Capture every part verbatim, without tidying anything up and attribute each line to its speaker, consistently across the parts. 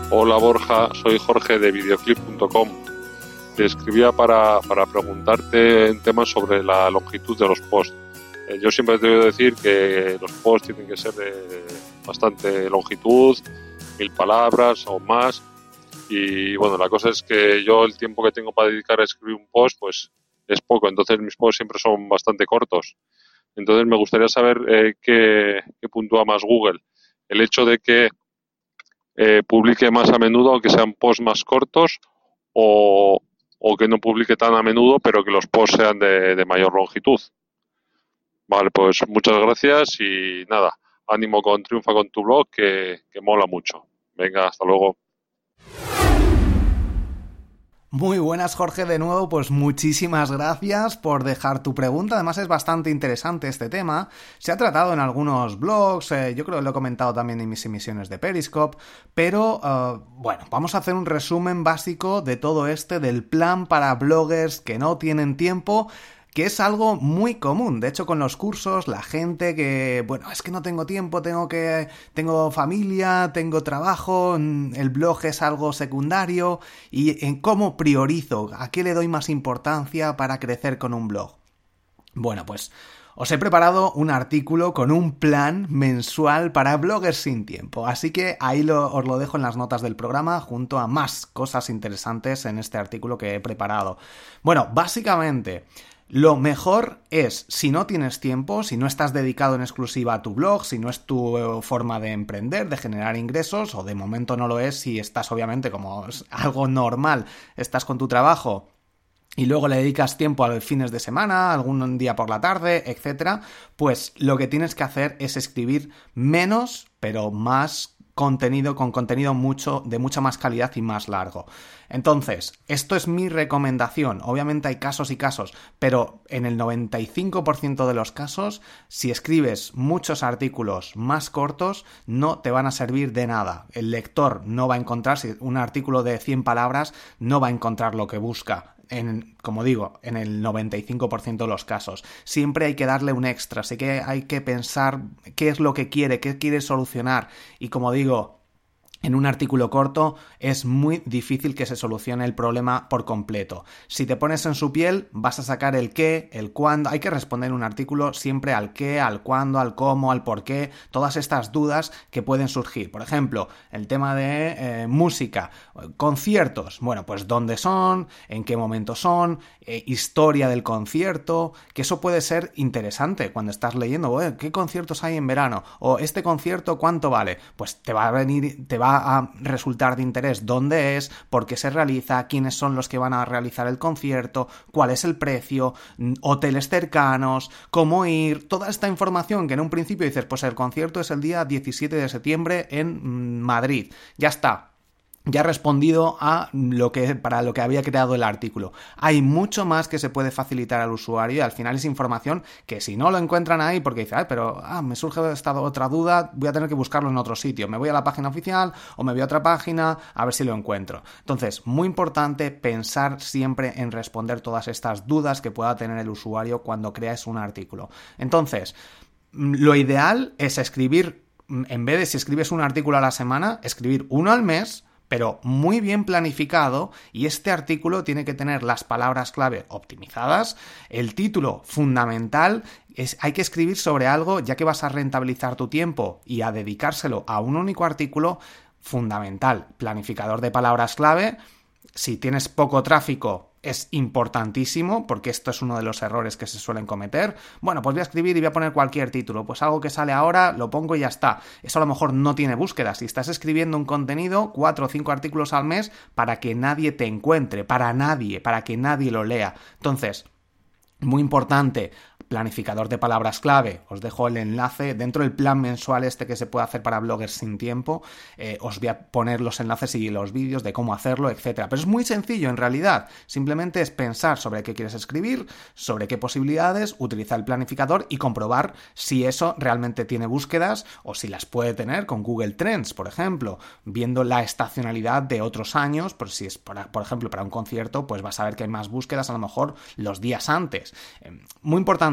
Speaker 1: Hola Borja, soy Jorge de videoclip punto com. Te escribía para, para preguntarte en temas sobre la longitud de los posts. Eh, yo siempre te he oído decir que los posts tienen que ser de bastante longitud, mil palabras o más. Y bueno, la cosa es que yo el tiempo que tengo para dedicar a escribir un post pues es poco, entonces mis posts siempre son bastante cortos. Entonces me gustaría saber eh, qué, qué puntúa más Google. El hecho de que eh, publique más a menudo, aunque sean posts más cortos, o, o que no publique tan a menudo, pero que los posts sean de, de mayor longitud. Vale, pues muchas gracias y nada, ánimo con Triunfa con tu blog, que, que mola mucho. Venga, hasta luego.
Speaker 2: Muy buenas, Jorge, de nuevo, pues muchísimas gracias por dejar tu pregunta. Además es bastante interesante este tema. Se ha tratado en algunos blogs, eh, yo creo que lo he comentado también en mis emisiones de Periscope, pero uh, bueno, vamos a hacer un resumen básico de todo este, del plan para bloggers que no tienen tiempo, que es algo muy común. De hecho, con los cursos, la gente que, bueno, es que no tengo tiempo, tengo que, tengo familia, tengo trabajo, el blog es algo secundario, y en cómo priorizo, a qué le doy más importancia para crecer con un blog. Bueno, pues os he preparado un artículo con un plan mensual para bloggers sin tiempo, así que ahí lo, os lo dejo en las notas del programa junto a más cosas interesantes en este artículo que he preparado. Bueno, básicamente, lo mejor es, si no tienes tiempo, si no estás dedicado en exclusiva a tu blog, si no es tu forma de emprender, de generar ingresos, o de momento no lo es, si estás obviamente como es algo normal, estás con tu trabajo y luego le dedicas tiempo a los fines de semana, algún día por la tarde, etcétera, pues lo que tienes que hacer es escribir menos, pero más contenido, con contenido mucho, de mucha más calidad y más largo. Entonces, esto es mi recomendación. Obviamente hay casos y casos, pero en el noventa y cinco por ciento de los casos, si escribes muchos artículos más cortos, no te van a servir de nada. El lector no va a encontrar, si un artículo de cien palabras, no va a encontrar lo que busca. En, como digo, en el noventa y cinco por ciento de los casos. Siempre hay que darle un extra, así que hay que pensar qué es lo que quiere, qué quiere solucionar. Y como digo, en un artículo corto es muy difícil que se solucione el problema por completo. Si te pones en su piel, vas a sacar el qué, el cuándo. Hay que responder en un artículo siempre al qué, al cuándo, al cómo, al por qué. Todas estas dudas que pueden surgir. Por ejemplo, el tema de eh, música, conciertos. Bueno, pues dónde son, en qué momento son, eh, historia del concierto. Que eso puede ser interesante cuando estás leyendo, eh, ¿qué conciertos hay en verano? O este concierto, ¿cuánto vale? Pues te va a venir, te va a resultar de interés dónde es, por qué se realiza, quiénes son los que van a realizar el concierto, cuál es el precio, hoteles cercanos, cómo ir, toda esta información que en un principio dices, pues el concierto es el día diecisiete de septiembre en Madrid, ya está. Ya he respondido a lo que, para lo que había creado el artículo. Hay mucho más que se puede facilitar al usuario y al final es información que si no lo encuentran ahí porque dicen, ay, pero ah, me surge esta otra duda, voy a tener que buscarlo en otro sitio. Me voy a la página oficial o me voy a otra página a ver si lo encuentro. Entonces, muy importante pensar siempre en responder todas estas dudas que pueda tener el usuario cuando creas un artículo. Entonces, lo ideal es escribir, en vez de si escribes un artículo a la semana, escribir uno al mes, pero muy bien planificado, y este artículo tiene que tener las palabras clave optimizadas, el título fundamental, es, hay que escribir sobre algo, ya que vas a rentabilizar tu tiempo y a dedicárselo a un único artículo, fundamental, planificador de palabras clave. Si tienes poco tráfico, es importantísimo, porque esto es uno de los errores que se suelen cometer. Bueno, pues voy a escribir y voy a poner cualquier título, pues algo que sale ahora, lo pongo y ya está. Eso a lo mejor no tiene búsqueda. Si estás escribiendo un contenido, cuatro o cinco artículos al mes, para que nadie te encuentre, para nadie, para que nadie lo lea. Entonces, muy importante, planificador de palabras clave. Os dejo el enlace dentro del plan mensual este que se puede hacer para bloggers sin tiempo. Eh, os voy a poner los enlaces y los vídeos de cómo hacerlo, etcétera. Pero es muy sencillo en realidad. Simplemente es pensar sobre qué quieres escribir, sobre qué posibilidades, utilizar el planificador y comprobar si eso realmente tiene búsquedas o si las puede tener con Google Trends, por ejemplo, viendo la estacionalidad de otros años. Por si es, para, por ejemplo, para un concierto, pues vas a ver que hay más búsquedas a lo mejor los días antes. Eh, muy importante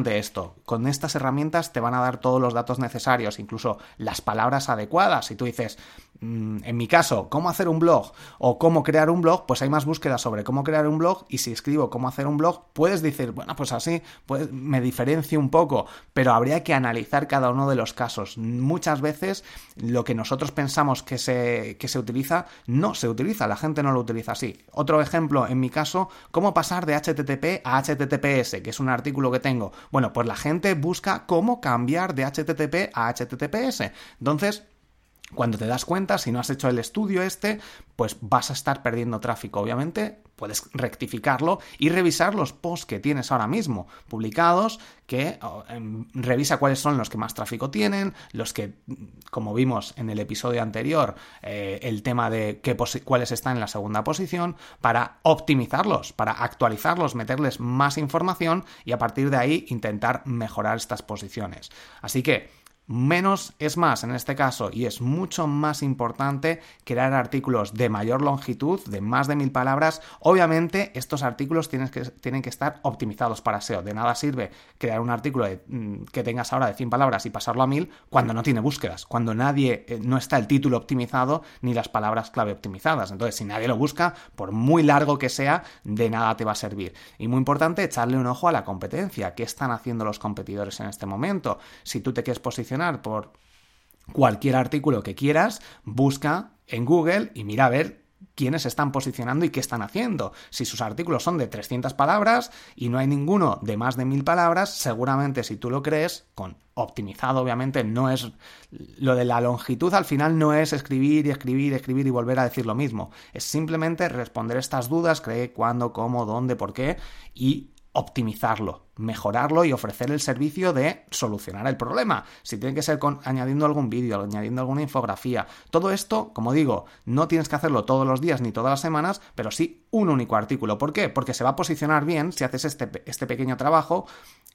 Speaker 2: importante esto. Con estas herramientas te van a dar todos los datos necesarios, incluso las palabras adecuadas. Si tú dices, mmm, en mi caso, cómo hacer un blog o cómo crear un blog, pues hay más búsquedas sobre cómo crear un blog, y si escribo cómo hacer un blog, puedes decir, bueno, pues así pues me diferencio un poco, pero habría que analizar cada uno de los casos. Muchas veces lo que nosotros pensamos que se, que se utiliza, no se utiliza, la gente no lo utiliza así. Otro ejemplo, en mi caso, cómo pasar de H T T P a H T T P S, que es un artículo que tengo. Bueno, pues la gente busca cómo cambiar de H T T P a H T T P S. Entonces, cuando te das cuenta, si no has hecho el estudio este, pues vas a estar perdiendo tráfico. Obviamente, puedes rectificarlo y revisar los posts que tienes ahora mismo publicados, que oh, eh, revisa cuáles son los que más tráfico tienen, los que, como vimos en el episodio anterior, eh, el tema de qué posi- cuáles están en la segunda posición, para optimizarlos, para actualizarlos, meterles más información y a partir de ahí intentar mejorar estas posiciones. Así que menos es más en este caso, y es mucho más importante crear artículos de mayor longitud, de más de mil palabras. Obviamente estos artículos tienen que, tienen que estar optimizados para S E O. De nada sirve crear un artículo de, que tengas ahora de cien palabras y pasarlo a mil cuando no tiene búsquedas, cuando nadie, eh, no está el título optimizado ni las palabras clave optimizadas. Entonces, si nadie lo busca, por muy largo que sea, de nada te va a servir. Y muy importante, echarle un ojo a la competencia. ¿Qué están haciendo los competidores en este momento? Si tú te quieres posicionar por cualquier artículo que quieras, busca en Google y mira a ver quiénes están posicionando y qué están haciendo. Si sus artículos son de trescientas palabras y no hay ninguno de más de mil palabras, seguramente si tú lo crees, con optimizado obviamente, no es lo de la longitud, al final no es escribir y escribir y escribir y volver a decir lo mismo, es simplemente responder estas dudas, qué, cuándo, cómo, dónde, por qué, y optimizarlo, mejorarlo y ofrecer el servicio de solucionar el problema. Si tiene que ser con, añadiendo algún vídeo, añadiendo alguna infografía. Todo esto, como digo, no tienes que hacerlo todos los días ni todas las semanas, pero sí un único artículo. ¿Por qué? Porque se va a posicionar bien si haces este, este pequeño trabajo.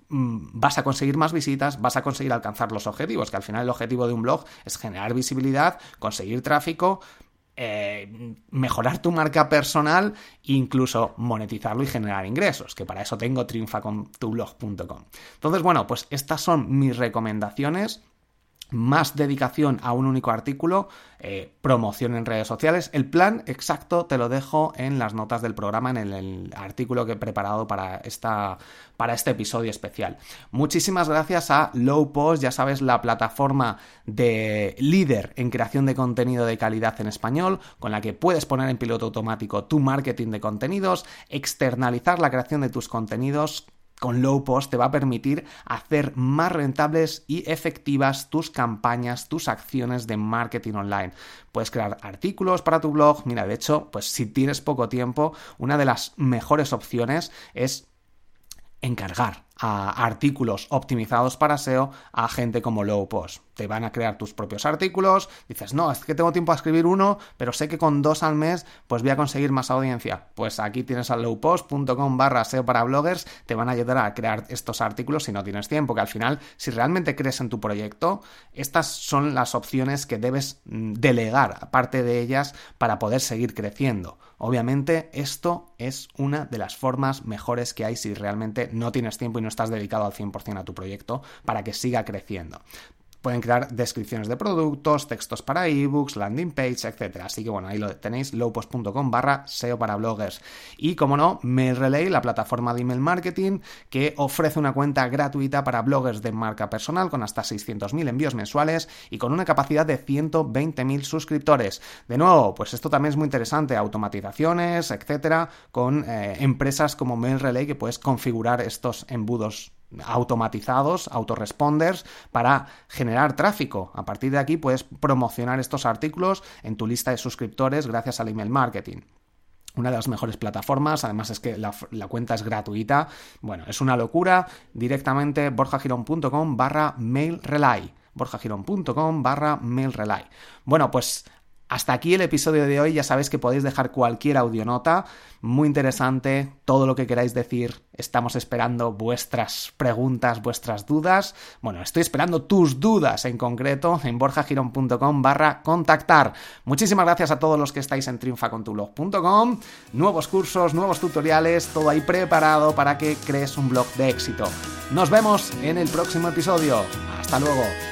Speaker 2: Vas a conseguir más visitas, vas a conseguir alcanzar los objetivos, que al final el objetivo de un blog es generar visibilidad, conseguir tráfico, Eh, mejorar tu marca personal e incluso monetizarlo y generar ingresos, que para eso tengo triunfa con tu blog punto com. Entonces, bueno, pues estas son mis recomendaciones. Más dedicación a un único artículo, eh, promoción en redes sociales. El plan exacto te lo dejo en las notas del programa, en el, el artículo que he preparado para, esta, para este episodio especial. Muchísimas gracias a Lowpost, ya sabes, la plataforma de líder en creación de contenido de calidad en español, con la que puedes poner en piloto automático tu marketing de contenidos, externalizar la creación de tus contenidos. Con Lowpost te va a permitir hacer más rentables y efectivas tus campañas, tus acciones de marketing online. Puedes crear artículos para tu blog. Mira, de hecho, pues si tienes poco tiempo, una de las mejores opciones es encargar a artículos optimizados para S E O a gente como Lowpost. Te van a crear tus propios artículos, dices, no, es que tengo tiempo a escribir uno, pero sé que con dos al mes pues voy a conseguir más audiencia. Pues aquí tienes a lowpost punto com barra S E O para bloggers, te van a ayudar a crear estos artículos si no tienes tiempo, que al final, si realmente crees en tu proyecto, estas son las opciones que debes delegar, aparte de ellas, para poder seguir creciendo. Obviamente, esto es una de las formas mejores que hay si realmente no tienes tiempo y no estás dedicado al cien por ciento a tu proyecto para que siga creciendo. Pueden crear descripciones de productos, textos para ebooks, landing page, etcétera. Así que bueno, ahí lo tenéis, lowpost punto com barra S E O para bloggers. Y como no, MailRelay, la plataforma de email marketing que ofrece una cuenta gratuita para bloggers de marca personal con hasta seiscientos mil envíos mensuales y con una capacidad de ciento veinte mil suscriptores. De nuevo, pues esto también es muy interesante, automatizaciones, etcétera, con eh, empresas como MailRelay que puedes configurar estos embudos automatizados, autoresponders, para generar tráfico. A partir de aquí puedes promocionar estos artículos en tu lista de suscriptores gracias al email marketing. Una de las mejores plataformas, además es que la, la cuenta es gratuita. Bueno, es una locura. Directamente borjagirón punto com barra mailrelay. borjagirón punto com barra mailrelay. Bueno, pues hasta aquí el episodio de hoy. Ya sabéis que podéis dejar cualquier audionota, muy interesante, todo lo que queráis decir. Estamos esperando vuestras preguntas, vuestras dudas. Bueno, estoy esperando tus dudas en concreto en borjagirón punto com barra contactar. Muchísimas gracias a todos los que estáis en triunfa con tu blog punto com. Nuevos cursos, nuevos tutoriales, todo ahí preparado para que crees un blog de éxito. Nos vemos en el próximo episodio. Hasta luego.